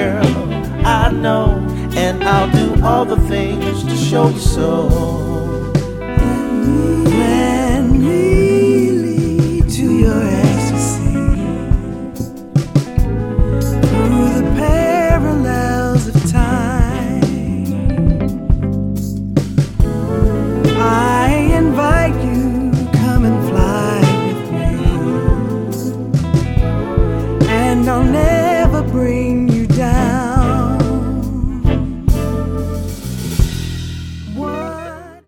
girl, I know, and I'll do all the things to show you so.